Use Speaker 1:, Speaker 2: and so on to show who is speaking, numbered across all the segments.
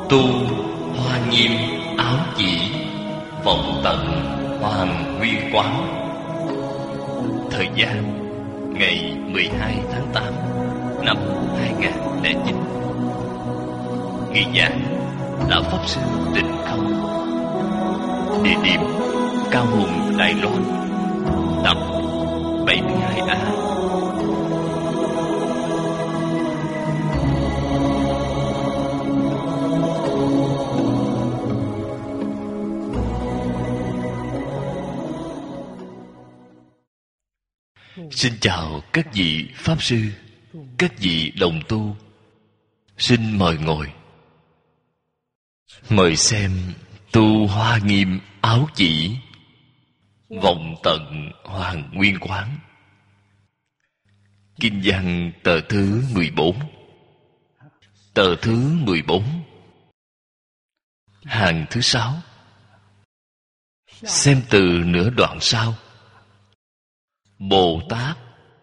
Speaker 1: Tu hoa nghiêm áo chỉ, vọng tận hoàng nguyên quán. Thời gian ngày 12 tháng 8 năm 2009. Nghi giảng Lão Pháp Sư Tịnh Không. Địa điểm Cao Hùng, Đài Loan. Tập 72A. Xin chào các vị Pháp Sư, các vị đồng tu. Xin mời ngồi. Mời xem Tu hoa nghiêm áo chỉ, vọng tận hoàng nguyên quán. Kinh văn tờ thứ 14. Tờ thứ 14, hàng thứ 6. Xem từ nửa đoạn sau. Bồ Tát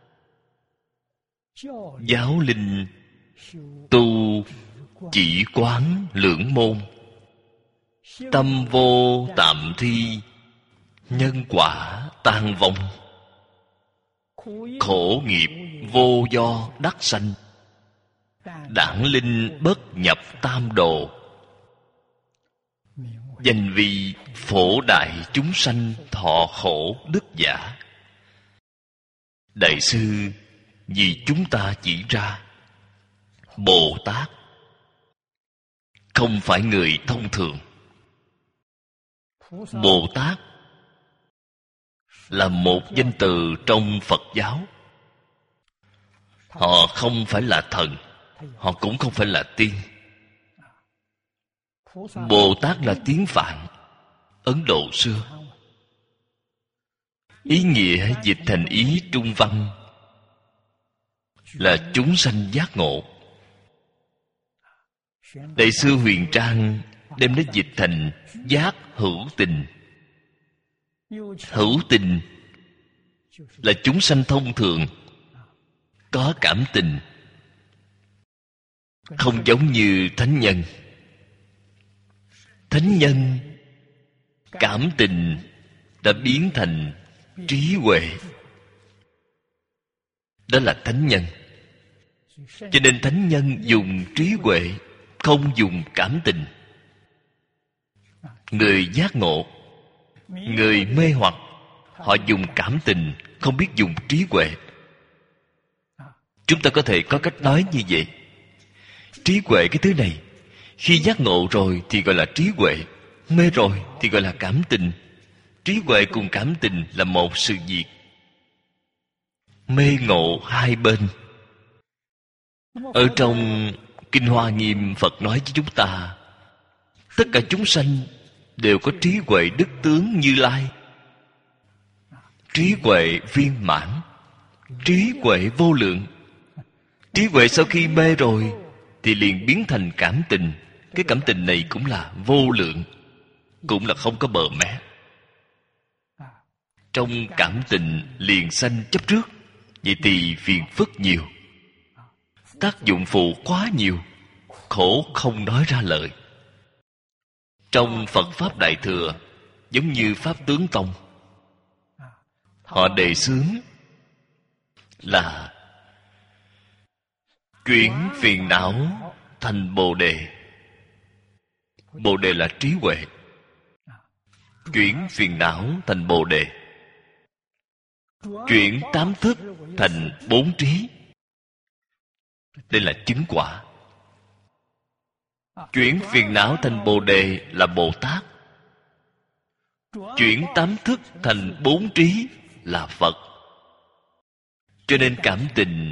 Speaker 1: giáo linh tu chỉ quán lưỡng môn, tâm vô tạm thi, nhân quả tan vong. Khổ nghiệp vô do đắc sanh, đản linh bất nhập tam đồ. Danh vì phổ đại chúng sanh thọ khổ đức giả. Đại sư vì chúng ta chỉ ra, Bồ Tát không phải người thông thường. Bồ Tát là một danh từ trong Phật giáo. Họ không phải là thần, họ cũng không phải là tiên. Bồ Tát là tiếng Phạn, Ấn Độ xưa. Ý nghĩa dịch thành ý trung văn là chúng sanh giác ngộ. Đại sư Huyền Trang đem nó dịch thành giác hữu tình. Hữu tình là chúng sanh thông thường, có cảm tình, không giống như thánh nhân. Thánh nhân cảm tình đã biến thành trí huệ, đó là thánh nhân. Cho nên thánh nhân dùng trí huệ, không dùng cảm tình. Người giác ngộ, người mê hoặc, họ dùng cảm tình, không biết dùng trí huệ. Chúng ta có thể có cách nói như vậy. Trí huệ cái thứ này, khi giác ngộ rồi thì gọi là trí huệ, mê rồi thì gọi là cảm tình. Trí huệ cùng cảm tình là một sự việc. Mê ngộ hai bên. Ở trong Kinh Hoa Nghiêm, Phật nói với chúng ta, tất cả chúng sanh đều có trí huệ đức tướng Như Lai. Trí huệ viên mãn, trí huệ vô lượng. Trí huệ sau khi mê rồi thì liền biến thành cảm tình. Cái cảm tình này cũng là vô lượng, cũng là không có bờ mé. Trong cảm tình liền sanh chấp trước, vậy thì phiền phức nhiều, tác dụng phụ quá nhiều, khổ không nói ra lời. Trong Phật Pháp Đại Thừa, giống như Pháp Tướng Tông, họ đề xướng là chuyển phiền não thành Bồ Đề. Bồ Đề là trí huệ. Chuyển phiền não thành Bồ Đề. Chuyển tám thức thành bốn trí. Đây là chứng quả. Chuyển phiền não thành Bồ Đề là Bồ Tát. Chuyển tám thức thành bốn trí là Phật. Cho nên cảm tình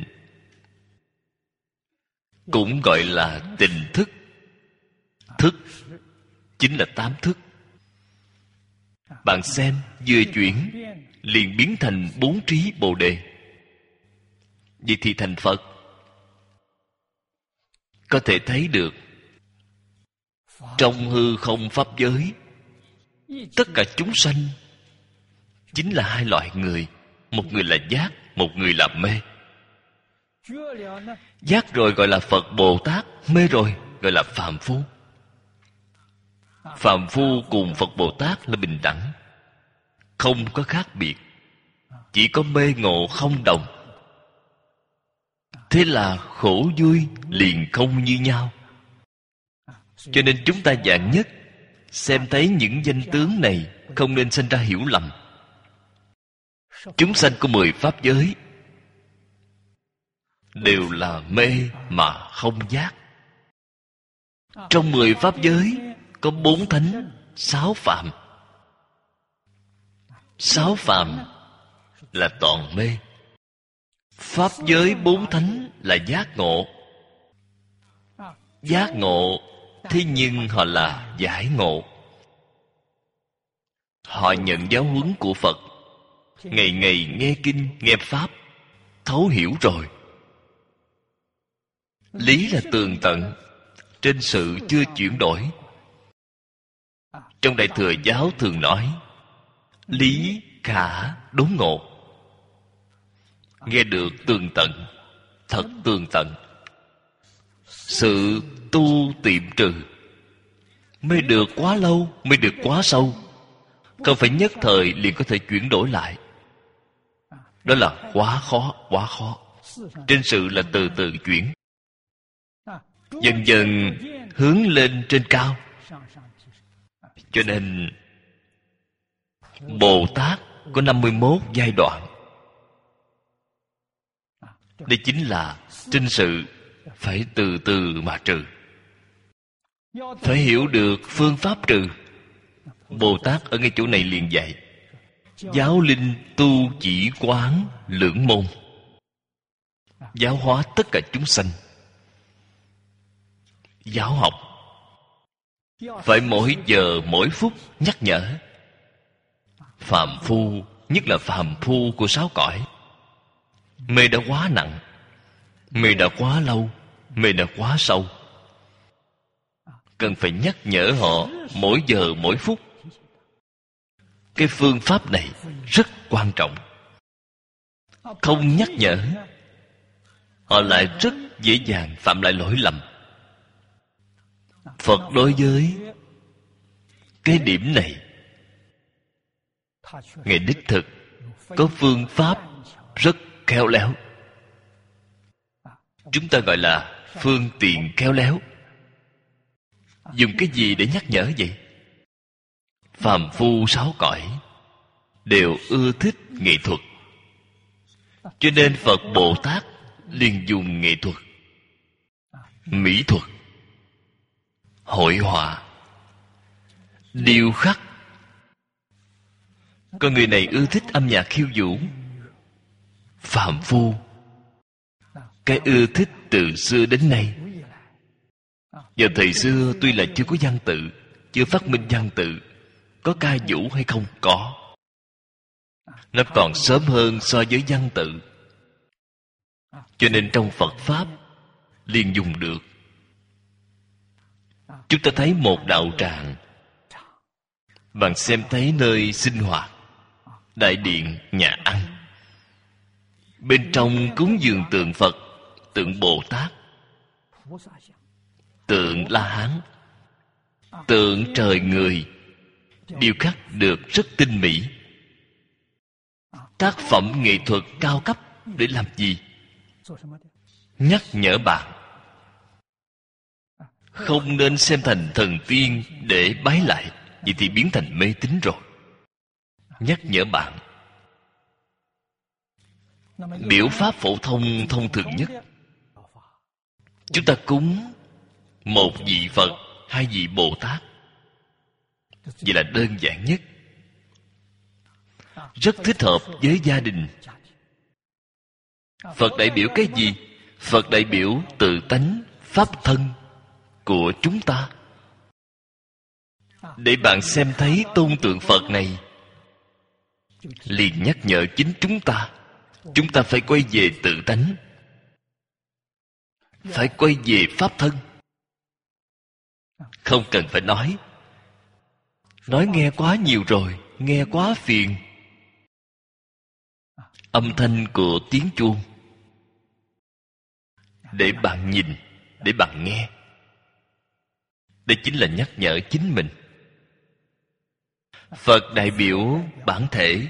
Speaker 1: cũng gọi là tình thức. Thức chính là tám thức. Bạn xem, vừa chuyển liền biến thành bốn trí Bồ Đề. Vậy thì thành Phật. Có thể thấy được trong hư không pháp giới, tất cả chúng sanh chính là hai loại người. Một người là giác, một người là mê. Giác rồi gọi là Phật Bồ Tát, mê rồi gọi là phàm phu. Phàm phu cùng Phật Bồ Tát là bình đẳng, không có khác biệt, chỉ có mê ngộ không đồng. Thế là khổ vui liền không như nhau. Cho nên chúng ta vạn nhất xem thấy những danh tướng này, không nên sinh ra hiểu lầm. Chúng sanh của 10 pháp giới đều là mê mà không giác. Trong 10 pháp giới có 4 thánh, 6 phạm. 6 phạm là toàn mê. Pháp giới 4 thánh là giác ngộ. Giác ngộ, thế nhưng họ là giải ngộ. Họ nhận giáo huấn của Phật, ngày ngày nghe kinh, nghe Pháp, thấu hiểu rồi. Lý là tường tận, trên sự chưa chuyển đổi. Trong Đại Thừa Giáo thường nói lý khả đốn ngộ. Nghe được tường tận, thật tường tận. Sự tu tiệm trừ, mê được quá lâu, mê được quá sâu, không phải nhất thời liền có thể chuyển đổi lại. Đó là quá khó, quá khó. Trên sự là từ từ chuyển, dần dần hướng lên trên cao. Cho nên Bồ Tát có 51 giai đoạn. Đây chính là trên sự phải từ từ mà trừ. Phải hiểu được phương pháp trừ. Bồ Tát ở ngay chỗ này liền dạy giáo linh tu chỉ quán lưỡng môn, giáo hóa tất cả chúng sanh. Giáo học phải mỗi giờ mỗi phút nhắc nhở. Phàm phu, nhất là phàm phu của 6 cõi, mê đã quá nặng, mê đã quá lâu, mê đã quá sâu. Cần phải nhắc nhở họ mỗi giờ mỗi phút. Cái phương pháp này rất quan trọng. Không nhắc nhở, họ lại rất dễ dàng phạm lại lỗi lầm. Phật đối với cái điểm này, Ngài đích thực có phương pháp rất khéo léo. Chúng ta gọi là phương tiện khéo léo. Dùng cái gì để nhắc nhở vậy? Phàm phu 6 cõi đều ưa thích nghệ thuật, cho nên Phật Bồ Tát liền dùng nghệ thuật, mỹ thuật, hội họa, điêu khắc. Con người này ưa thích âm nhạc khiêu vũ. Phàm phu, cái ưa thích từ xưa đến nay. Vào thời xưa tuy là chưa có văn tự, chưa phát minh văn tự, có ca vũ hay không? Có. Nó còn sớm hơn so với văn tự. Cho nên trong Phật Pháp liền dùng được. Chúng ta thấy một đạo tràng, bạn xem thấy nơi sinh hoạt, đại điện, nhà ăn, bên trong cúng dường tượng Phật, tượng Bồ Tát, tượng La Hán, tượng trời người, điêu khắc được rất tinh mỹ. Tác phẩm nghệ thuật cao cấp để làm gì? Nhắc nhở bạn không nên xem thành thần tiên để bái lại, vậy thì biến thành mê tín rồi. Nhắc nhở bạn. Biểu pháp phổ thông thông thường nhất, chúng ta cúng một vị Phật, 2 vị Bồ Tát, vậy là đơn giản nhất, rất thích hợp với gia đình. Phật đại biểu cái gì? Phật đại biểu tự tánh pháp thân của chúng ta. Để bạn xem thấy tôn tượng Phật này, liền nhắc nhở chính chúng ta. Chúng ta phải quay về tự tánh, phải quay về pháp thân. Không cần phải nói nghe quá nhiều rồi, nghe quá phiền. Âm thanh của tiếng chuông, để bạn nhìn, để bạn nghe. Đây chính là nhắc nhở chính mình. Phật đại biểu bản thể,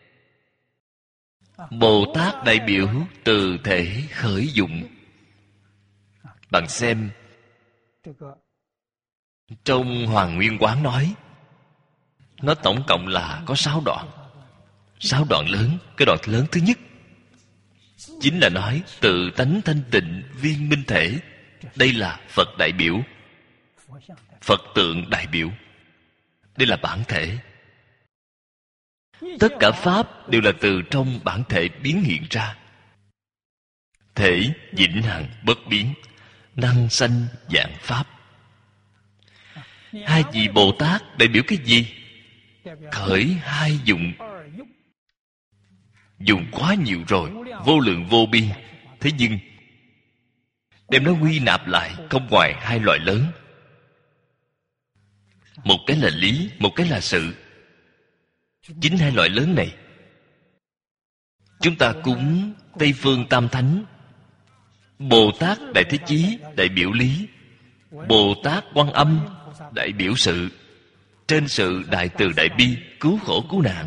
Speaker 1: Bồ Tát đại biểu từ thể khởi dụng. Bạn xem trong Hoàng Nguyên Quán nói, nó tổng cộng là có 6 đoạn. 6 đoạn lớn. Cái đoạn lớn thứ nhất chính là nói tự tánh thanh tịnh viên minh thể. Đây là Phật đại biểu, Phật tượng đại biểu. Đây là bản thể. Tất cả Pháp đều là từ trong bản thể biến hiện ra. Thể vĩnh hằng bất biến, năng sanh vạn Pháp. Hai vị Bồ Tát đại biểu cái gì? Khởi hai dụng. Dùng quá nhiều rồi, vô lượng vô biên. Thế nhưng đem nó quy nạp lại không ngoài hai loại lớn. Một cái là lý, một cái là sự. Chính hai loại lớn này chúng ta cúng Tây Phương Tam Thánh. Bồ Tát Đại Thế Chí đại biểu lý, Bồ Tát Quan Âm đại biểu sự. Trên sự đại từ đại bi, cứu khổ cứu nạn.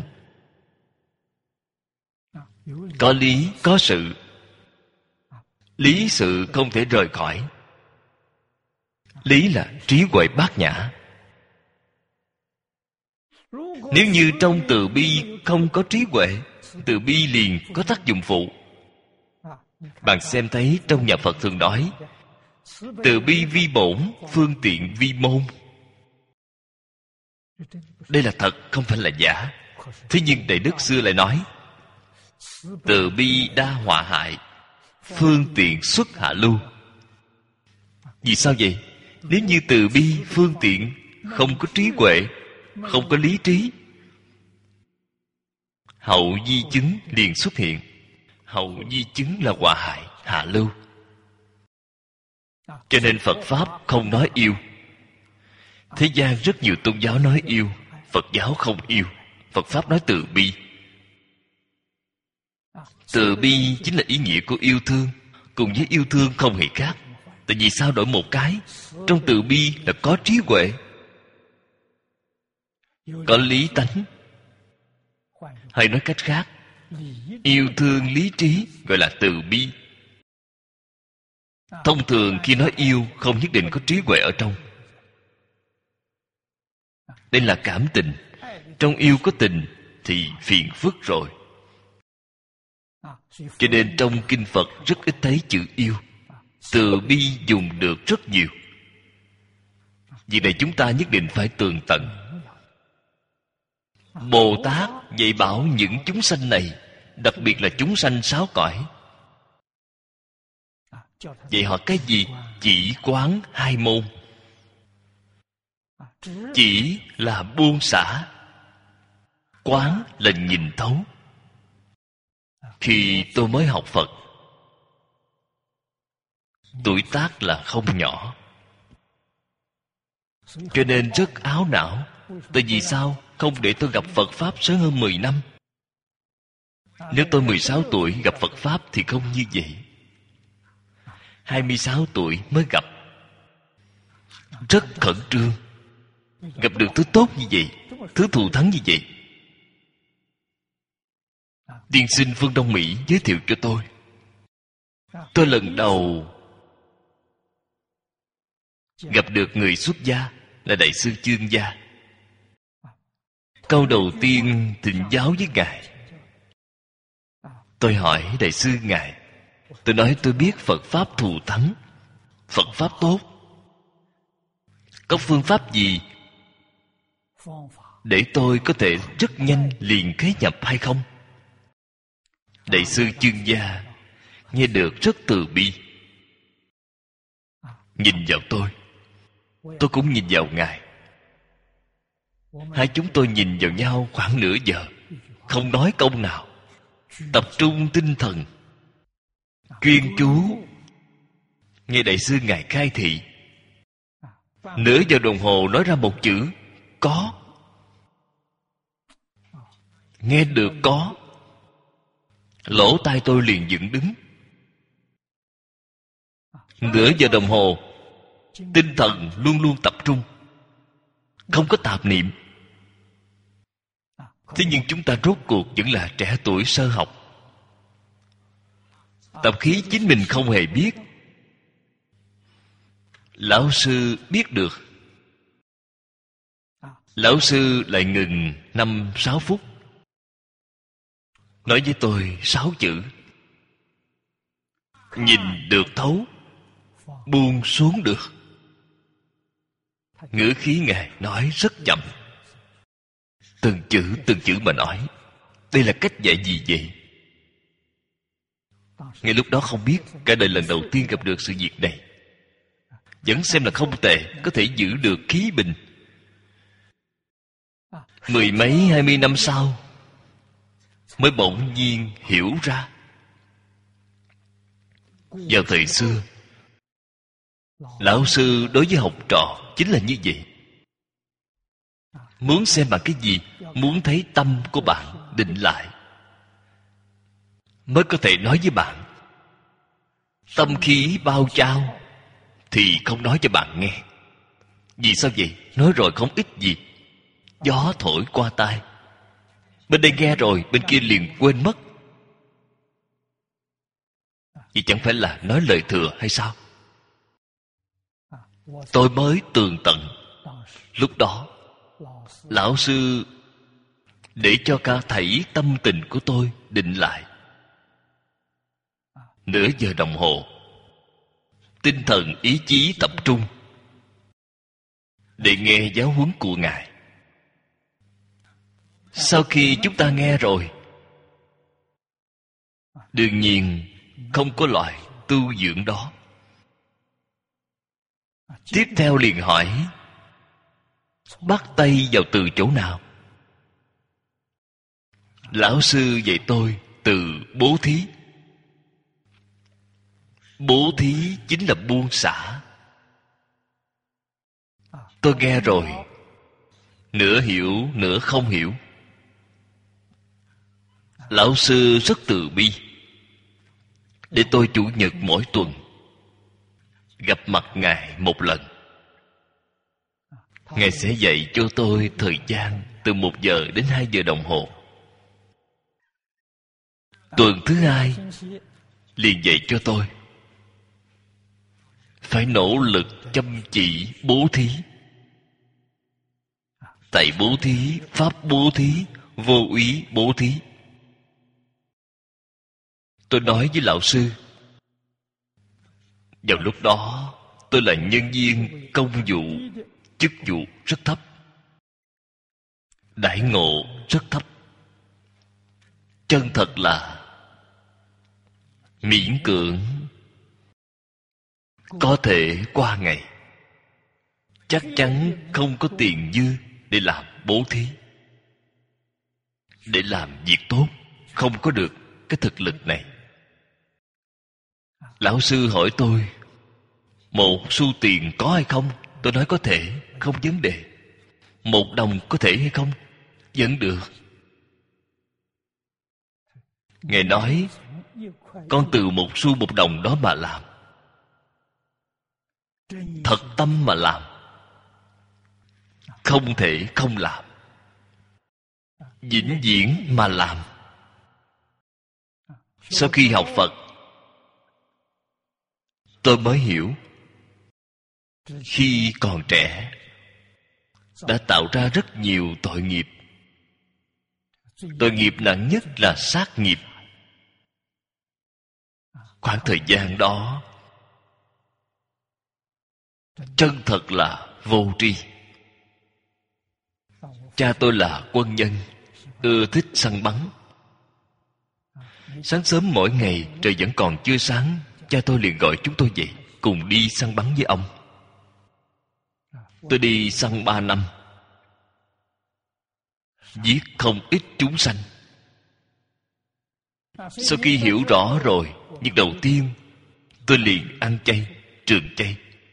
Speaker 1: Có lý, có sự. Lý sự không thể rời khỏi. Lý là trí huệ bát nhã. Nếu như trong từ bi không có trí huệ, từ bi liền có tác dụng phụ. Bạn xem thấy trong nhà Phật thường nói từ bi vi bổn, phương tiện vi môn. Đây là thật, không phải là giả. Thế nhưng Đại Đức xưa lại nói từ bi đa họa hại, phương tiện xuất hạ lưu. Vì sao vậy? Nếu như từ bi, phương tiện không có trí huệ, không có lý trí, hậu di chứng liền xuất hiện. Hậu di chứng là họa hại, hạ lưu. Cho nên Phật Pháp không nói yêu. Thế gian rất nhiều tôn giáo nói yêu, Phật giáo không yêu. Phật Pháp nói từ bi. Từ bi chính là ý nghĩa của yêu thương. Cùng với yêu thương không hề khác. Tại vì sao đổi một cái? Trong từ bi là có trí huệ, có lý tánh. Hay nói cách khác, yêu thương lý trí gọi là từ bi. Thông thường khi nói yêu không nhất định có trí huệ ở trong. Đây là cảm tình. Trong yêu có tình thì phiền phức rồi. Cho nên trong kinh Phật rất ít thấy chữ yêu. Từ bi dùng được rất nhiều. Việc này chúng ta nhất định phải tường tận. Bồ Tát dạy bảo những chúng sanh này, đặc biệt là chúng sanh sáu cõi. Dạy họ cái gì? Chỉ quán hai môn. Chỉ là buông xả, quán là nhìn thấu. Khi tôi mới học Phật, tuổi tác là không nhỏ, cho nên rất áo não. Tại vì sao? Không để tôi gặp Phật Pháp sớm hơn 10 năm. Nếu tôi 16 tuổi gặp Phật Pháp thì không như vậy. 26 tuổi mới gặp. Rất khẩn trương. Gặp được thứ tốt như vậy, thứ thù thắng như vậy. Tiên sinh Phương Đông Mỹ giới thiệu cho tôi. Tôi lần đầu gặp được người xuất gia là Đại sư Chương Gia. Câu đầu tiên thỉnh giáo với Ngài. Tôi hỏi Đại sư Ngài, tôi nói tôi biết Phật Pháp thù thắng, Phật Pháp tốt. Có phương pháp gì để tôi có thể rất nhanh liền khế nhập hay không? Đại sư Chương Gia nghe được rất từ bi, nhìn vào tôi cũng nhìn vào Ngài. Hai chúng tôi nhìn vào nhau khoảng nửa giờ, không nói câu nào, tập trung tinh thần, chuyên chú nghe Đại sư Ngài khai thị. Nửa giờ đồng hồ nói ra một chữ có. Nghe được có, lỗ tai tôi liền dựng đứng. Nửa giờ đồng hồ, tinh thần luôn luôn tập trung, không có tạp niệm. Thế nhưng chúng ta rốt cuộc vẫn là trẻ tuổi sơ học. Tập khí chính mình không hề biết, lão sư biết được. Lão sư lại ngừng 5-6 phút, nói với tôi 6 chữ: nhìn được thấu, buông xuống được. Ngữ khí Ngài nói rất chậm, từng chữ mà nói. Đây là cách dạy gì vậy? Ngay lúc đó không biết, cả đời lần đầu tiên gặp được sự việc này, vẫn xem là không tệ, có thể giữ được khí bình. 10 mấy 20 năm sau mới bỗng nhiên hiểu ra. Vào thời xưa, lão sư đối với học trò chính là như vậy. Muốn xem bạn cái gì, muốn thấy tâm của bạn định lại, mới có thể nói với bạn. Tâm khí bao trao thì không nói cho bạn nghe. Vì sao vậy? Nói rồi không ích gì, gió thổi qua tai. Bên đây nghe rồi, bên kia liền quên mất. Vậy chẳng phải là nói lời thừa hay sao? Tôi mới tường tận. Lúc đó lão sư để cho cả thảy tâm tình của tôi định lại. Nửa giờ đồng hồ, tinh thần ý chí tập trung để nghe giáo huấn của Ngài. Sau khi chúng ta nghe rồi, đương nhiên không có loại tu dưỡng đó. Tiếp theo liền hỏi, bắt tay vào từ chỗ nào? Lão sư dạy tôi từ bố thí. Bố thí chính là buông xả. Tôi nghe rồi, nửa hiểu nửa không hiểu. Lão sư rất từ bi, để tôi chủ nhật mỗi tuần gặp mặt Ngài một lần. Ngài sẽ dạy cho tôi thời gian từ 1 giờ đến 2 giờ đồng hồ. Tuần thứ 2 liền dạy cho tôi phải nỗ lực chăm chỉ bố thí. Tại bố thí, pháp bố thí, vô úy bố thí. Tôi nói với lão sư, vào lúc đó tôi là nhân viên công vụ, chức vụ rất thấp, đãi ngộ rất thấp. Chân thật là miễn cưỡng có thể qua ngày. Chắc chắn không có tiền dư để làm bố thí, để làm việc tốt. Không có được cái thực lực này. Lão sư hỏi tôi 1 xu tiền có hay không? Tôi nói có thể, không vấn đề. 1 đồng có thể hay không? Vẫn được. Ngài nói, con từ 1 xu 1 đồng đó mà làm, thật tâm mà làm, không thể không làm, vĩnh viễn mà làm. Sau khi học Phật, tôi mới hiểu, khi còn trẻ đã tạo ra rất nhiều tội nghiệp. Tội nghiệp nặng nhất là sát nghiệp. Khoảng thời gian đó chân thật là vô tri. Cha tôi là quân nhân, ưa thích săn bắn. Sáng sớm mỗi ngày trời vẫn còn chưa sáng, cha tôi liền gọi chúng tôi dậy cùng đi săn bắn với ông. Tôi đi săn 3 năm, giết không ít chúng sanh. Sau khi hiểu rõ rồi, việc đầu tiên tôi liền ăn chay, trường chay,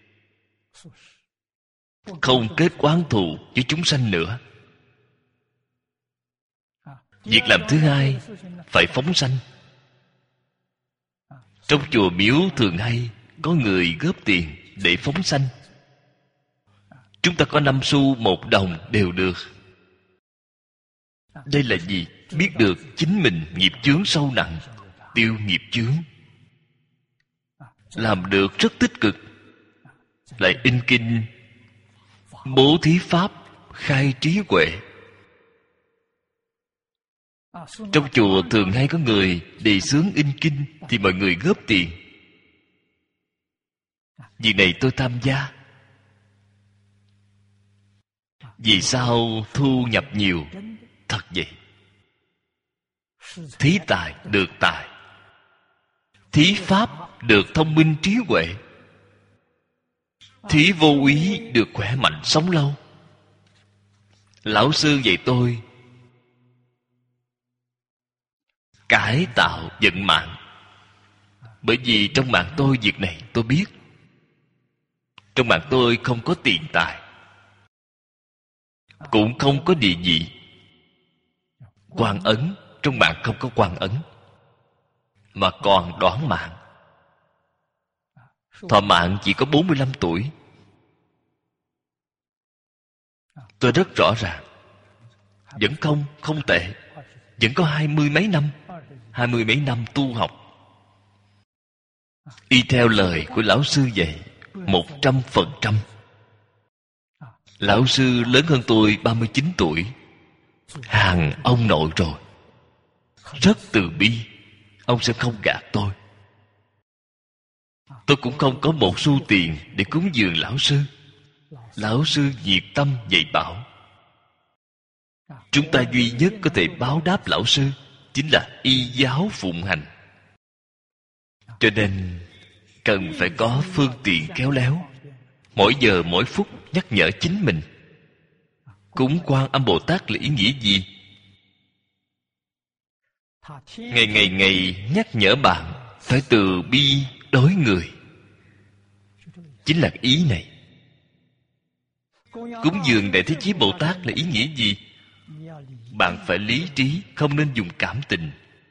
Speaker 1: không kết oán thù với chúng sanh nữa. Việc làm thứ hai phải phóng sanh. Trong chùa miếu thường hay có người góp tiền để phóng sanh. Chúng ta có 5 xu 1 đồng đều được. Đây là gì? Biết được chính mình nghiệp chướng sâu nặng, tiêu nghiệp chướng, làm được rất tích cực. Lại in kinh bố thí pháp khai trí huệ. Trong chùa thường hay có người đề xướng in kinh, thì mọi người góp tiền. Việc này tôi tham gia. Vì sao thu nhập nhiều? Thật vậy. Thí tài được tài, thí pháp được thông minh trí huệ, thí vô úy được khỏe mạnh sống lâu. Lão sư dạy tôi cải tạo vận mạng. Bởi vì trong mạng tôi việc này tôi biết. Trong mạng tôi không có tiền tài, cũng không có địa vị. Quan ấn, trong mạng không có quan ấn, mà còn đoản mạng. Thọ mạng chỉ có 45 tuổi. Tôi rất rõ ràng. Vẫn không tệ. Vẫn có 20 mấy năm. 20 mấy năm tu học. Y theo lời của lão sư dạy 100%. Lão sư lớn hơn tôi 39 tuổi, hàng ông nội rồi. Rất từ bi. Ông sẽ không gạt tôi. Tôi cũng không có một xu tiền để cúng dường lão sư. Lão sư nhiệt tâm dạy bảo. Chúng ta duy nhất có thể báo đáp lão sư chính là y giáo phụng hành. Cho nên cần phải có phương tiện khéo léo, mỗi giờ mỗi phút nhắc nhở chính mình. Cúng Quan Âm Bồ Tát là ý nghĩa gì? Ngày nhắc nhở bạn phải từ bi đối người. Chính là ý này. Cúng dường Đại Thế Chí Bồ Tát là ý nghĩa gì? Bạn phải lý trí, không nên dùng cảm tình.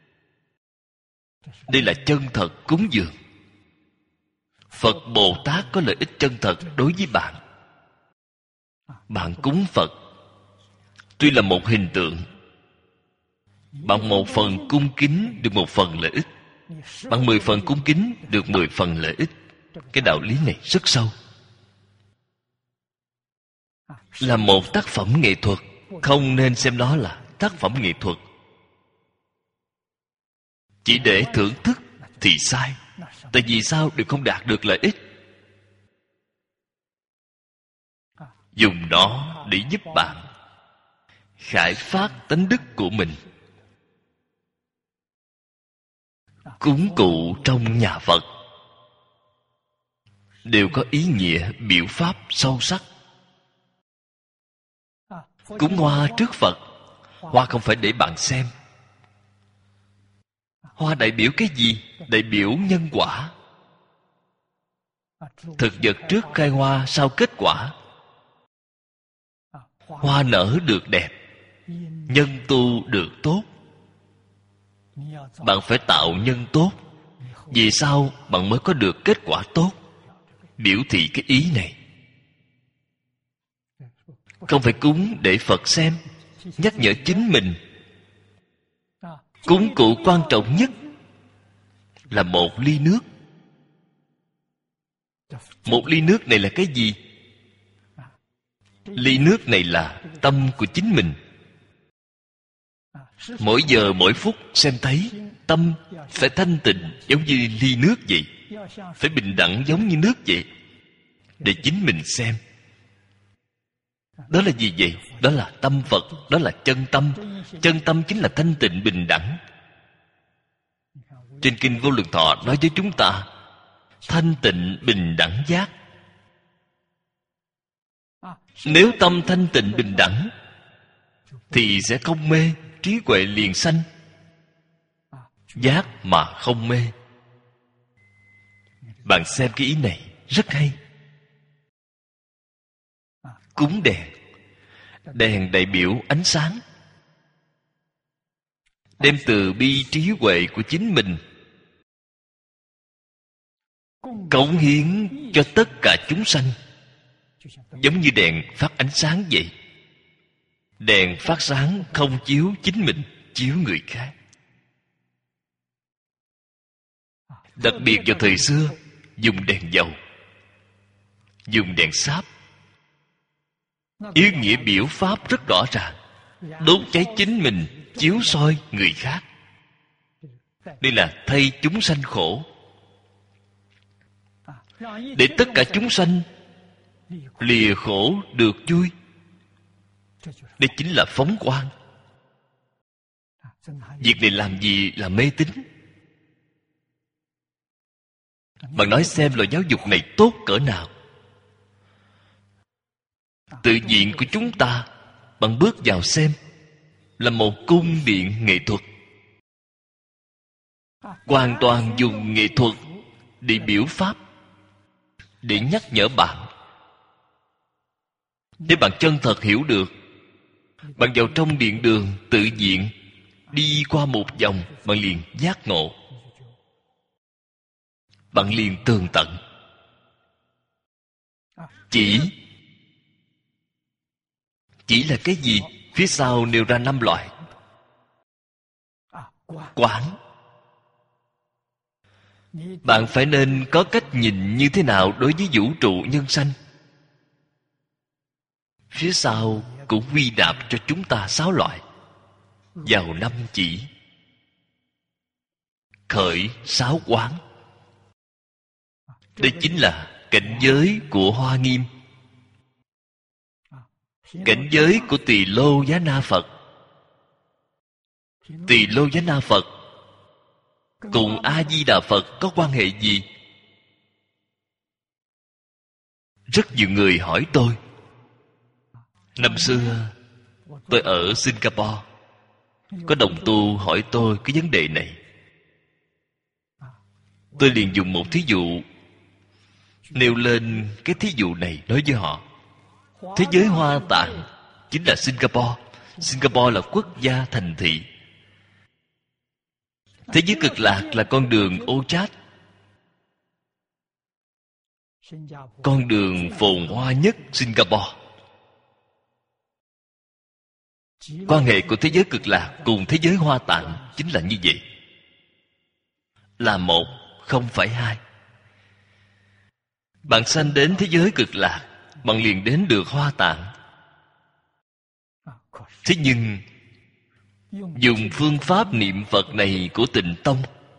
Speaker 1: Đây là chân thật cúng dường. Phật Bồ Tát có lợi ích chân thật đối với bạn. Bạn cúng Phật tuy là một hình tượng, bạn một phần cung kính được một phần lợi ích, bạn 10 phần cung kính được 10 phần lợi ích. Cái đạo lý này rất sâu. Là một tác phẩm nghệ thuật, không nên xem đó là tác phẩm nghệ thuật. Chỉ để thưởng thức thì sai. Tại vì sao đều không đạt được lợi ích? Dùng nó để giúp bạn khải phát tánh đức của mình. Cúng cụ trong nhà Phật đều có ý nghĩa biểu pháp sâu sắc. Cúng hoa trước Phật, hoa không phải để bạn xem. Hoa đại biểu cái gì? Đại biểu nhân quả. Thực vật trước khai hoa, sau kết quả. Hoa nở được đẹp, nhân tu được tốt. Bạn phải tạo nhân tốt. Vì sao bạn mới có được kết quả tốt? Biểu thị cái ý này. Không phải cúng để Phật xem, nhắc nhở chính mình. Cúng cụ quan trọng nhất là một ly nước. Một ly nước này là cái gì? Ly nước này là tâm của chính mình. Mỗi giờ mỗi phút xem thấy tâm phải thanh tịnh giống như ly nước vậy, phải bình đẳng giống như nước vậy, để chính mình xem. Đó là gì vậy? Đó là tâm Phật, đó là chân tâm. Chân tâm chính là thanh tịnh bình đẳng. Trên Kinh Vô Lượng Thọ nói với chúng ta thanh tịnh bình đẳng giác. Nếu tâm thanh tịnh bình đẳng thì sẽ không mê, trí huệ liền sanh. Giác mà không mê. Bạn xem cái ý này rất hay. Cúng đèn, đèn đại biểu ánh sáng. Đem từ bi trí huệ của chính mình cống hiến cho tất cả chúng sanh, giống như đèn phát ánh sáng vậy. Đèn phát sáng không chiếu chính mình, chiếu người khác. Đặc biệt vào thời xưa, dùng đèn dầu, dùng đèn sáp. Ý nghĩa biểu pháp rất rõ ràng. Đốt cháy chính mình, chiếu soi người khác. Đây là thay chúng sanh khổ, để tất cả chúng sanh lìa khổ được vui. Đây chính là phóng quang. Việc này làm gì là mê tín? Bạn nói xem loại giáo dục này tốt cỡ nào. Tự viện của chúng ta, bạn bước vào xem, là một cung điện nghệ thuật. Hoàn toàn dùng nghệ thuật để biểu pháp, để nhắc nhở bạn. Để bạn chân thật hiểu được, bạn vào trong điện đường tự viện, đi qua một vòng, bạn liền giác ngộ, bạn liền tường tận. Chỉ là cái gì? Phía sau nêu ra 5 loại. Quán. Bạn phải nên có cách nhìn như thế nào đối với vũ trụ nhân sanh. Phía sau cũng quy nạp cho chúng ta 6 loại vào 5 chỉ. Khởi 6 quán. Đây chính là cảnh giới của Hoa Nghiêm, cảnh giới của Tỳ Lô Giá Na Phật. Tỳ Lô Giá Na Phật cùng A Di Đà Phật có quan hệ gì? Rất nhiều người hỏi tôi. Năm xưa tôi ở Singapore, có đồng tu hỏi tôi cái vấn đề này. Tôi liền dùng một thí dụ, nêu lên cái thí dụ này nói với họ. Thế giới Hoa Tạng chính là Singapore. Singapore là quốc gia thành thị. Thế giới Cực Lạc là con đường ô trát, con đường phồn hoa nhất Singapore. Quan hệ của thế giới Cực Lạc cùng thế giới Hoa Tạng chính là như vậy, là một, không phải hai. Bạn sanh đến thế giới Cực Lạc, bạn liền đến được Hoa Tạng. Thế nhưng dùng phương pháp niệm Phật này của Tịnh Tông,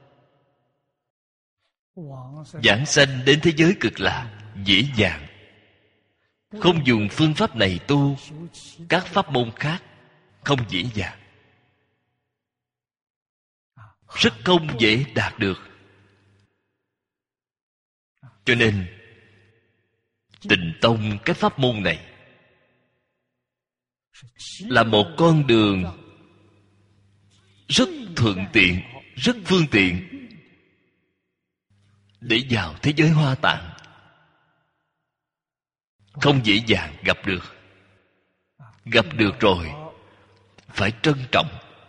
Speaker 1: giảng sanh đến thế giới Cực Lạc dễ dàng. Không dùng phương pháp này tu, các pháp môn khác không dễ dàng, rất không dễ đạt được. Cho nên Tịnh Tông cái pháp môn này là một con đường rất thuận tiện, rất phương tiện để vào thế giới Hoa Tạng. Không dễ dàng gặp được. Gặp được rồi phải trân trọng.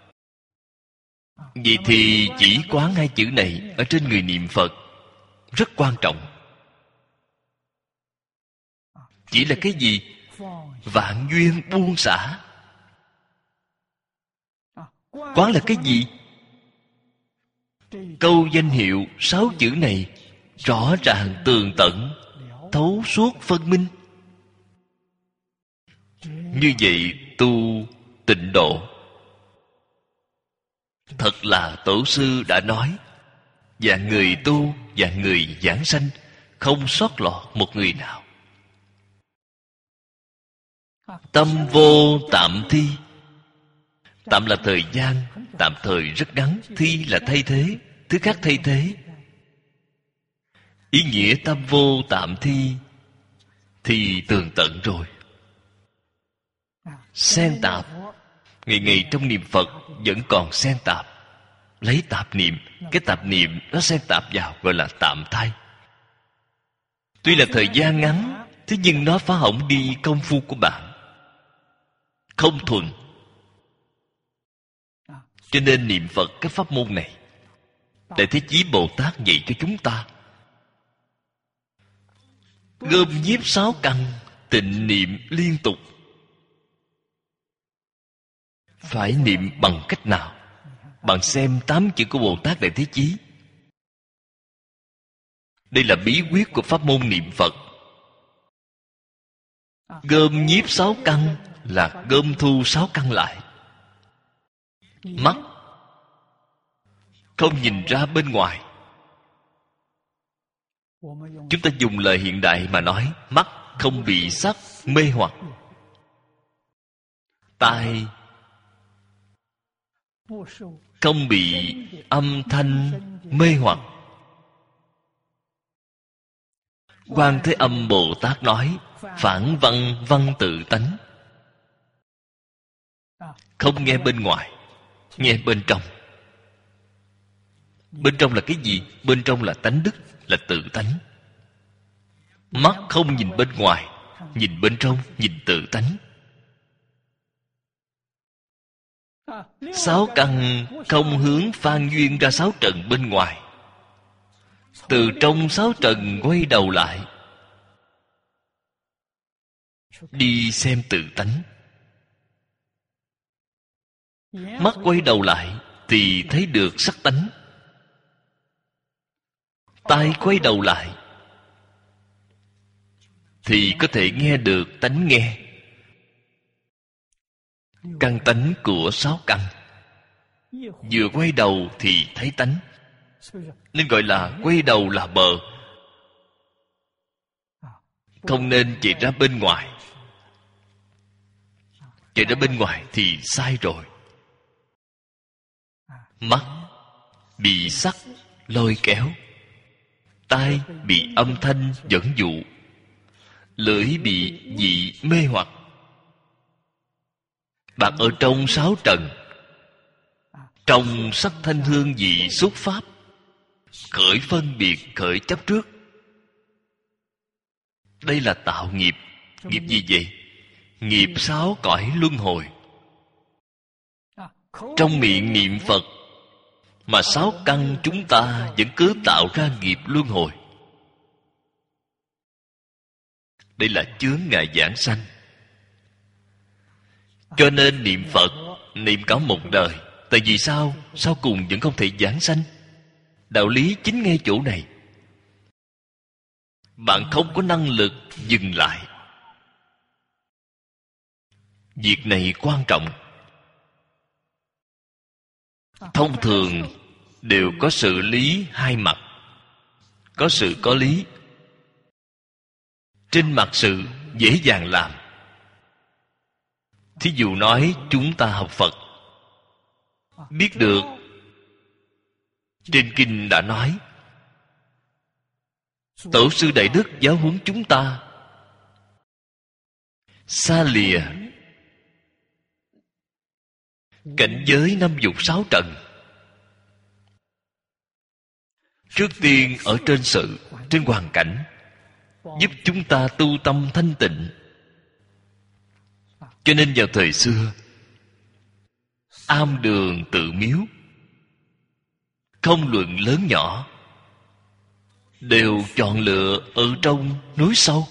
Speaker 1: Vậy thì chỉ quán 2 chữ này ở trên người niệm Phật rất quan trọng. Chỉ là cái gì? Vạn duyên buông xả. Quán là cái gì? Câu danh hiệu 6 chữ này rõ ràng tường tận, thấu suốt phân minh. Như vậy tu tịnh độ, thật là tổ sư đã nói, vạn người tu, vạn người giảng sanh, không sót lọt một người nào. Tâm vô tạm thi. Tạm là thời gian, tạm thời rất ngắn. Thi là thay thế, thứ khác thay thế. Ý nghĩa tâm vô tạm thi thì tường tận rồi. Xen tạp, ngày ngày trong niệm Phật vẫn còn xen tạp, lấy tạp niệm. Cái tạp niệm nó xen tạp vào gọi là tạm thay. Tuy là thời gian ngắn, thế nhưng nó phá hỏng đi công phu của bạn, không thuần. Cho nên niệm Phật cái pháp môn này, Đại Thế Chí Bồ Tát dạy cho chúng ta, gom nhiếp 6 căn, tịnh niệm liên tục. Phải niệm bằng cách nào? Bạn xem 8 chữ của Bồ Tát Đại Thế Chí. Đây là bí quyết của pháp môn niệm Phật. Gom nhiếp 6 căn là gom thu 6 căn lại. Mắt không nhìn ra bên ngoài. Chúng ta dùng lời hiện đại mà nói, mắt không bị sắc mê hoặc. Tai không bị âm thanh mê hoặc. Quan Thế Âm Bồ Tát nói phản văn văn tự tánh. Không nghe bên ngoài, nghe bên trong. Bên trong là cái gì? Bên trong là tánh đức, là tự tánh. Mắt không nhìn bên ngoài, nhìn bên trong, nhìn tự tánh. 6 căn không hướng phan duyên ra 6 trần bên ngoài. Từ trong 6 trần quay đầu lại, đi xem tự tánh. Mắt quay đầu lại thì thấy được sắc tánh. Tai quay đầu lại thì có thể nghe được tánh nghe. Căn tánh của 6 căn vừa quay đầu thì thấy tánh, nên gọi là quay đầu là bờ. Không nên chạy ra bên ngoài. Chạy ra bên ngoài thì sai rồi. Mắt bị sắc lôi kéo, tai bị âm thanh dẫn dụ, lưỡi bị vị mê hoặc. Bạn ở trong 6 trần, trong sắc thanh hương vị xúc pháp, khởi phân biệt, khởi chấp trước. Đây là tạo nghiệp. Nghiệp gì vậy? Nghiệp 6 cõi luân hồi. Trong miệng niệm Phật mà 6 căn chúng ta vẫn cứ tạo ra nghiệp luân hồi. Đây là chướng ngại giảng sanh. Cho nên niệm Phật, niệm cả một đời. Tại vì sao? Sau cùng vẫn không thể giảng sanh. Đạo lý chính ngay chỗ này. Bạn không có năng lực dừng lại. Việc này quan trọng. Thông thường đều có sự lý hai mặt. Có sự có lý. Trên mặt sự dễ dàng làm. Thí dụ nói chúng ta học Phật, biết được trên kinh đã nói Tổ sư Đại Đức giáo huấn chúng ta xa lìa cảnh giới 5 dục 6 trần. Trước tiên ở trên sự, trên hoàn cảnh, giúp chúng ta tu tâm thanh tịnh. Cho nên vào thời xưa, am đường tự miếu, không luận lớn nhỏ, đều chọn lựa ở trong núi sâu,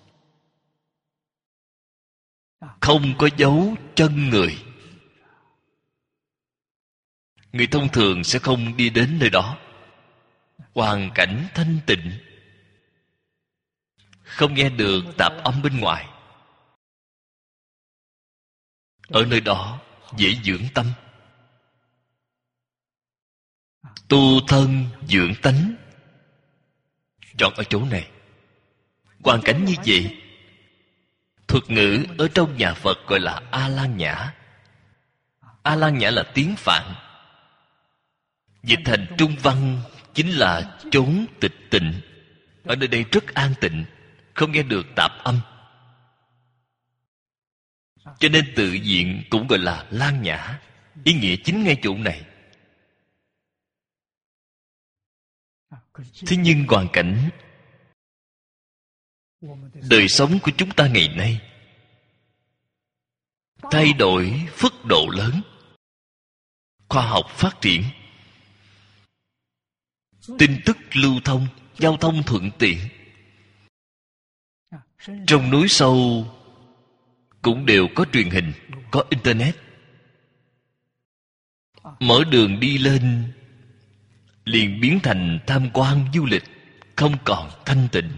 Speaker 1: không có dấu chân người. Người thông thường sẽ không đi đến nơi đó. Hoàn cảnh thanh tịnh, không nghe được tạp âm bên ngoài. Ở nơi đó dễ dưỡng tâm, tu thân dưỡng tánh. Chọn ở chỗ này. Hoàn cảnh như vậy, thuật ngữ ở trong nhà Phật gọi là A-lan nhã. A-lan nhã là tiếng Phạn, dịch thành Trung văn chính là chốn tịch tịnh. Ở nơi đây rất an tịnh, không nghe được tạp âm, cho nên tự diện cũng gọi là lan nhã. Ý nghĩa chính ngay chỗ này. Thế nhưng hoàn cảnh đời sống của chúng ta ngày nay thay đổi phức độ lớn. Khoa học phát triển, tin tức lưu thông, giao thông thuận tiện. Trong núi sâu cũng đều có truyền hình, có internet. mở đường đi lên liền biến thành tham quan du lịch, không còn thanh tịnh.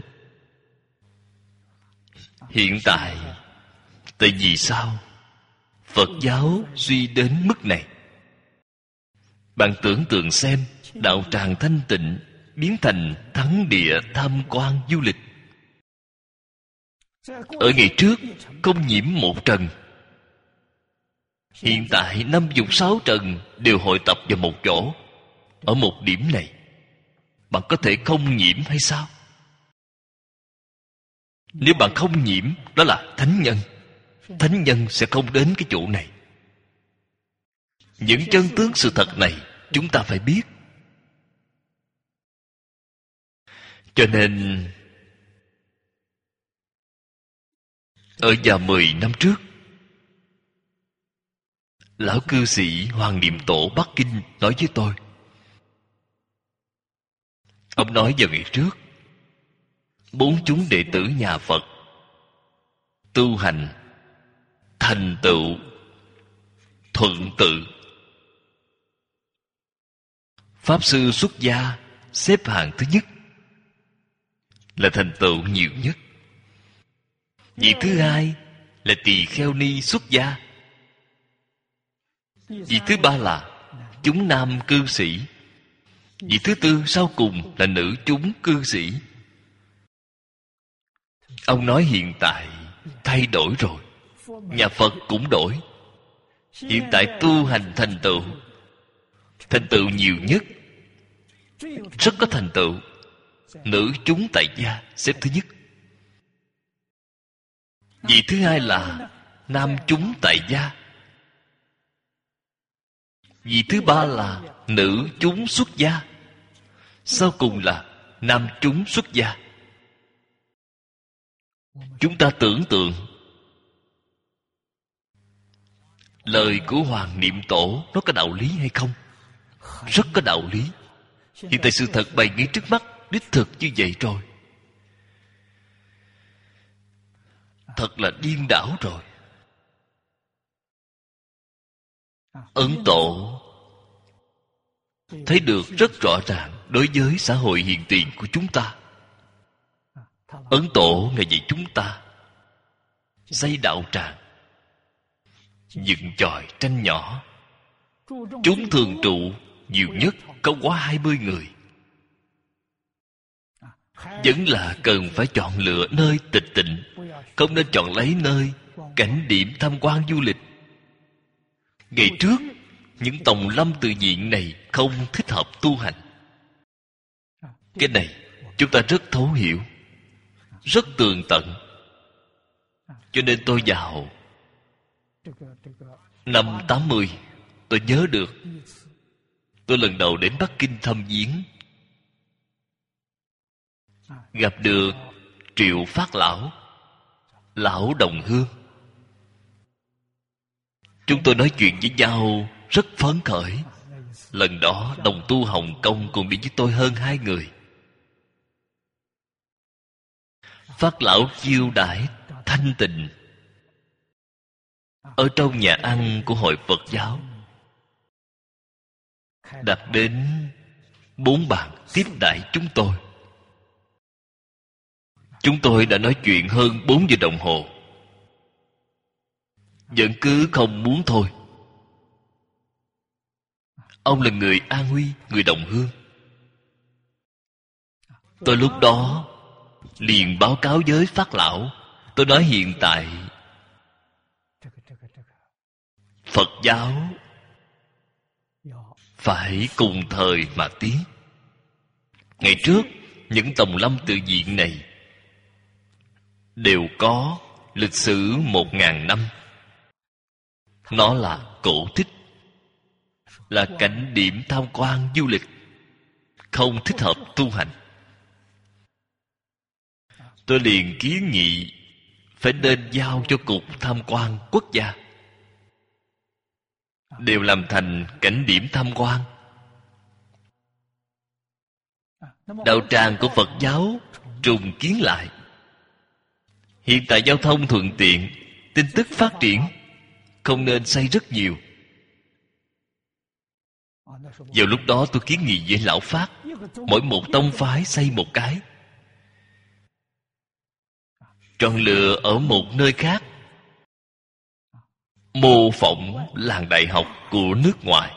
Speaker 1: Hiện tại tại vì sao Phật giáo suy đến mức này? Bạn tưởng tượng xem, đạo tràng thanh tịnh biến thành thắng địa tham quan du lịch. Ở ngày trước không nhiễm một trần, hiện tại 56 trần đều hội tập vào một chỗ. Ở một điểm này, bạn có thể không nhiễm hay sao? Nếu bạn không nhiễm, đó là thánh nhân. Thánh nhân sẽ không đến cái chỗ này. Những chân tướng sự thật này chúng ta phải biết. Cho nên ở vào 10 năm trước, lão cư sĩ Hoàng Niệm Tổ Bắc Kinh nói với tôi. Ông nói vào ngày trước, 4 chúng đệ tử nhà Phật tu hành thành tựu thuận tự. Pháp sư xuất gia xếp hạng thứ nhất, là thành tựu nhiều nhất. Vị thứ hai là tỳ kheo ni xuất gia. Vị thứ ba là chúng nam cư sĩ. Vị thứ tư sau cùng là nữ chúng cư sĩ. Ông nói hiện tại thay đổi rồi. Nhà Phật cũng đổi. Hiện tại tu hành thành tựu nhiều nhất, rất có thành tựu. Nữ chúng tại gia xếp thứ nhất. Vị thứ hai là nam chúng tại gia. Vị thứ ba là nữ chúng xuất gia. Sau cùng là nam chúng xuất gia. Chúng ta tưởng tượng lời của Hoàng Niệm Tổ nó có đạo lý hay không? Rất có đạo lý. Hiện tại sự thật bày ngay trước mắt, đích thực như vậy rồi. Thật là điên đảo rồi. Ấn Tổ thấy được rất rõ ràng đối với xã hội hiện tiền của chúng ta. Ấn Tổ ngày dạy chúng ta xây đạo tràng, dựng chòi tranh nhỏ, chúng thường trụ nhiều nhất không quá 20 người. Vẫn là cần phải chọn lựa nơi tịch tịnh, không nên chọn lấy nơi cảnh điểm tham quan du lịch. Ngày trước những tòng lâm tự viện này không thích hợp tu hành. Cái này chúng ta rất thấu hiểu, rất tường tận. Cho nên tôi vào năm 80, tôi nhớ được tôi lần đầu đến Bắc Kinh thăm viếng, gặp được Triệu Phát Lão, lão đồng hương. Chúng tôi nói chuyện với nhau rất phấn khởi. Lần đó đồng tu Hồng Kông cùng đi với tôi hơn 2 người. Phát Lão chiêu đãi thanh tịnh ở trong nhà ăn của Hội Phật giáo, đặt đến 4 bàn tiếp đãi chúng tôi. Chúng tôi đã nói chuyện hơn 4 giờ đồng hồ, vẫn cứ không muốn thôi. Ông là người An Huy, người đồng hương. Tôi lúc đó liền báo cáo với Phát Lão. Tôi nói hiện tại Phật giáo phải cùng thời mà tiến. Ngày trước những tòng lâm tự viện này đều có lịch sử 1000 năm. Nó là cổ tích, là cảnh điểm tham quan du lịch, không thích hợp tu hành. Tôi liền kiến nghị phải nên giao cho Cục Tham quan Quốc gia, đều làm thành cảnh điểm tham quan. Đạo tràng của Phật giáo trùng kiến lại. Hiện tại giao thông thuận tiện, tin tức phát triển, không nên xây rất nhiều. Vào lúc đó tôi kiến nghị với Lão Phát, mỗi một tông phái xây một cái, chọn lựa ở một nơi khác, mô phỏng làng đại học của nước ngoài.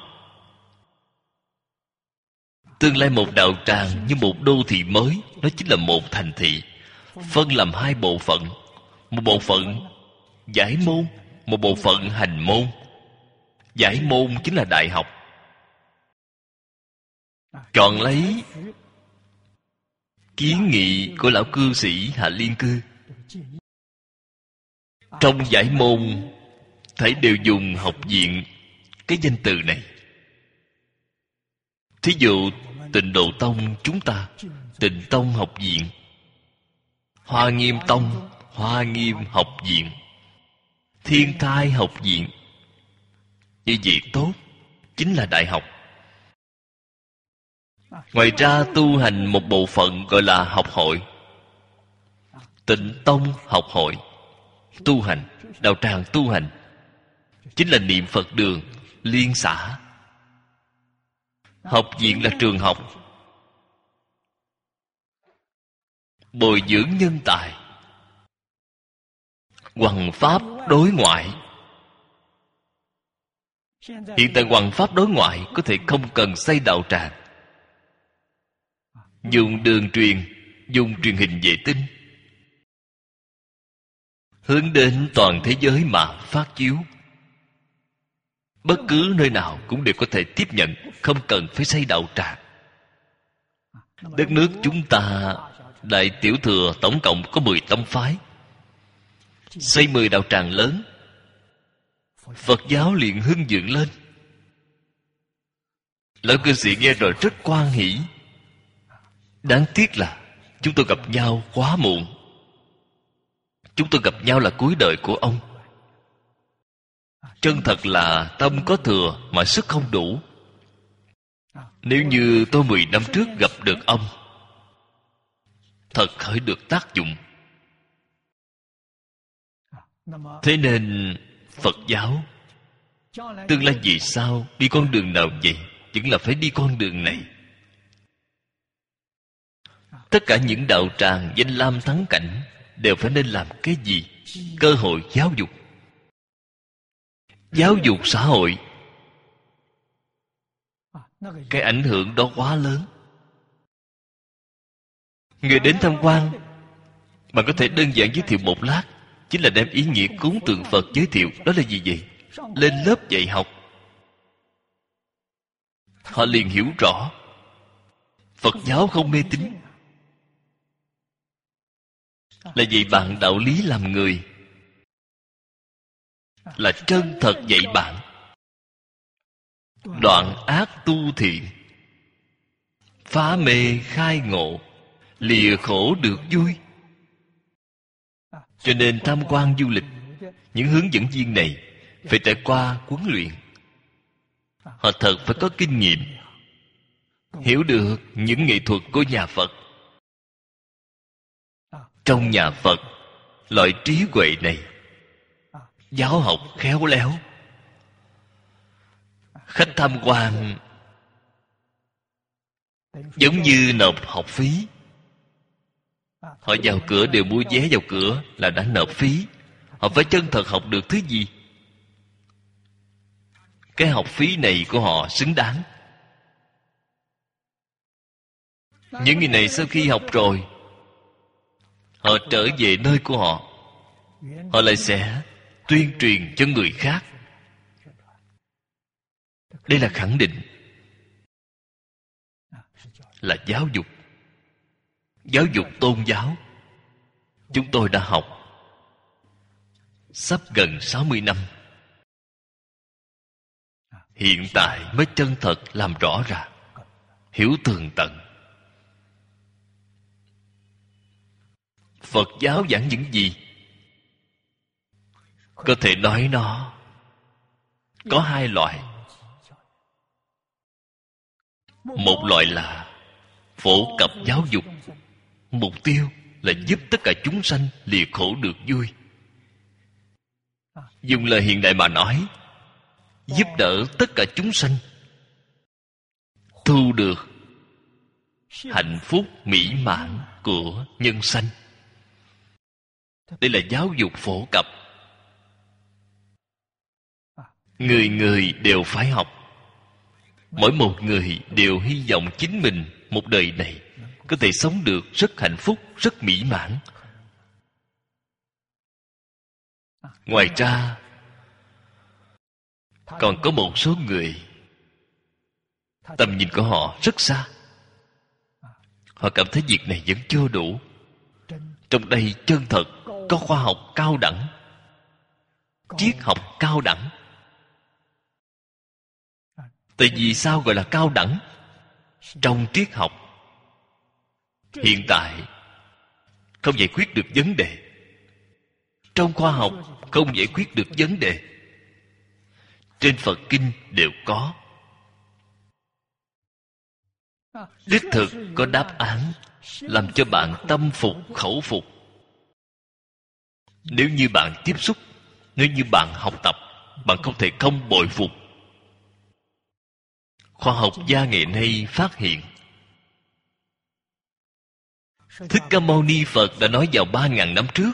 Speaker 1: Tương lai một đạo tràng như một đô thị mới, nó chính là một thành thị, phân làm hai bộ phận. Một bộ phận giải môn, một bộ phận hành môn. Giải môn chính là đại học. Chọn lấy kiến nghị của lão cư sĩ Hạ Liên Cư. Trong giải môn thấy đều dùng học viện cái danh từ này. Thí dụ Tịnh Độ Tông chúng ta, Tịnh Tông học viện, Hoa Nghiêm Tông, Hoa Nghiêm học viện, Thiên Thai học viện. Như vậy tốt, chính là đại học. Ngoài ra tu hành một bộ phận gọi là học hội. Tịnh Tông học hội, tu hành, đạo tràng tu hành, chính là niệm Phật đường, liên xã. Học viện là trường học, bồi dưỡng nhân tài. Hoằng pháp đối ngoại. Hiện tại hoằng pháp đối ngoại có thể không cần xây đạo tràng, dùng đường truyền, dùng truyền hình vệ tinh, hướng đến toàn thế giới mà phát chiếu. Bất cứ nơi nào cũng đều có thể tiếp nhận, không cần phải xây đạo tràng. Đất nước chúng ta Đại Tiểu Thừa tổng cộng có 10 tông phái, xây 10 đạo tràng lớn, Phật giáo liền hưng vượng lên. Lão cư sĩ nghe rồi rất hoan hỷ. Đáng tiếc là chúng tôi gặp nhau quá muộn. Chúng tôi gặp nhau là cuối đời của ông. Chân thật là tâm có thừa mà sức không đủ. Nếu như tôi 10 năm trước gặp được ông, thật khởi được tác dụng. Thế nên Phật giáo tương lai vì sao đi con đường nào vậy, vẫn là phải đi con đường này. Tất cả những đạo tràng danh lam thắng cảnh đều phải nên làm cái gì? Cơ hội giáo dục. Giáo dục xã hội. Cái ảnh hưởng đó quá lớn. Người đến tham quan, bạn có thể đơn giản giới thiệu một lát, chính là đem ý nghĩa cúng tượng Phật giới thiệu. Đó là gì vậy? Lên lớp dạy học, họ liền hiểu rõ. Phật giáo không mê tín, là dạy bạn đạo lý làm người, là chân thật dạy bạn. Đoạn ác tu thiện, phá mê khai ngộ, lìa khổ được vui. Cho nên tham quan du lịch, những hướng dẫn viên này phải trải qua huấn luyện. Họ thật phải có kinh nghiệm, hiểu được những nghệ thuật của nhà Phật. Trong nhà Phật, loại trí huệ này, giáo học khéo léo. Khách tham quan giống như nộp học phí. Họ vào cửa đều mua vé vào cửa là đã nộp phí. Họ phải chân thật học được thứ gì? Cái học phí này của họ xứng đáng. Những người này sau khi học rồi, họ trở về nơi của họ, họ lại sẽ tuyên truyền cho người khác. Đây là khẳng định, là giáo dục. Giáo dục tôn giáo. Chúng tôi đã học sắp gần 60 năm. Hiện tại mới chân thật làm rõ ràng, hiểu tường tận. Phật giáo giảng những gì? Có thể nói nó có hai loại. Một loại là phổ cập giáo dục, mục tiêu là giúp tất cả chúng sanh lìa khổ được vui. Dùng lời hiện đại mà nói, giúp đỡ tất cả chúng sanh thu được hạnh phúc mỹ mãn của nhân sanh. Đây là giáo dục phổ cập. Người người đều phải học. Mỗi một người đều hy vọng chính mình một đời này có thể sống được rất hạnh phúc, rất mỹ mãn. Ngoài ra, còn có một số người tầm nhìn của họ rất xa. Họ cảm thấy việc này vẫn chưa đủ. Trong đây chân thật có khoa học cao đẳng, triết học cao đẳng. Tại vì sao gọi là cao đẳng? Trong triết học hiện tại không giải quyết được vấn đề. Trong khoa học không giải quyết được vấn đề. Trên Phật Kinh đều có. Đích thực có đáp án, làm cho bạn tâm phục khẩu phục. Nếu như bạn tiếp xúc, nếu như bạn học tập, bạn không thể không bội phục. Khoa học gia ngày nay phát hiện, Thích Ca Mâu Ni Phật đã nói vào 3.000 năm trước.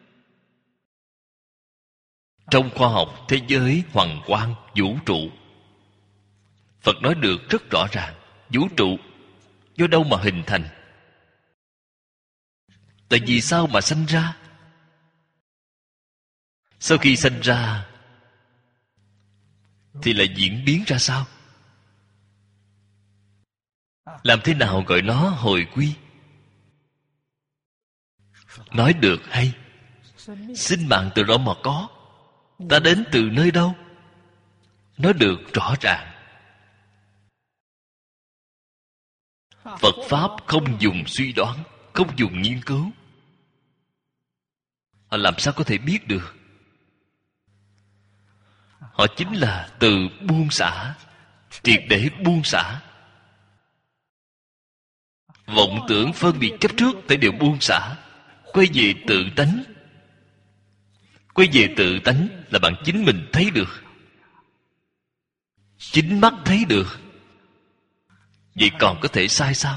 Speaker 1: Trong khoa học thế giới hoằng quang vũ trụ, Phật nói được rất rõ ràng. Vũ trụ do đâu mà hình thành? Tại vì sao mà sanh ra? Sau khi sanh ra thì lại diễn biến ra sao? Làm thế nào gọi nó hồi quy? Nói được hay. Sinh mạng từ đâu mà có? Ta đến từ nơi đâu? Nói được rõ ràng. Phật Pháp không dùng suy đoán, không dùng nghiên cứu. Họ làm sao có thể biết được? Họ chính là từ buông xả, triệt để buông xả. Vọng tưởng phân biệt chấp trước phải đều buông xả, quay về tự tánh. Quay về tự tánh là bạn chính mình thấy được, chính mắt thấy được. Vậy còn có thể sai sao?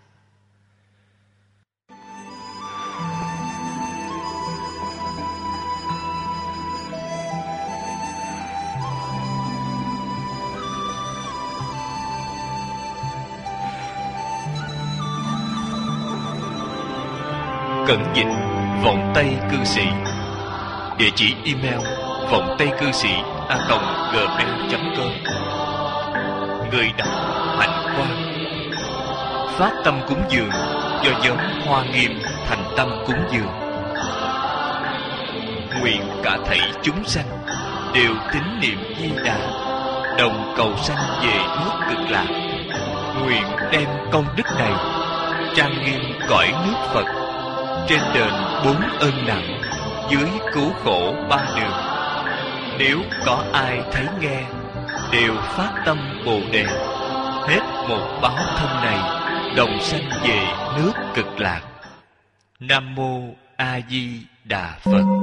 Speaker 1: Cẩn dịch Vọng Tây Cư Sĩ. Địa chỉ email vongtaycư sĩ@gmail.com. Người đọc Hạnh Quang. Phát tâm cúng dường do nhóm Hoa Nghiêm thành tâm cúng dường. Nguyện cả thảy chúng sanh đều tín niệm Di Đà, đồng cầu sanh về nước Cực Lạc. Nguyện đem công đức này trang nghiêm cõi nước Phật, trên đền 4 ân nặng, dưới cứu khổ 3 đường. Nếu có ai thấy nghe, đều phát tâm Bồ Đề, hết một báo thân này, đồng sanh về nước Cực Lạc. Nam Mô A Di Đà Phật.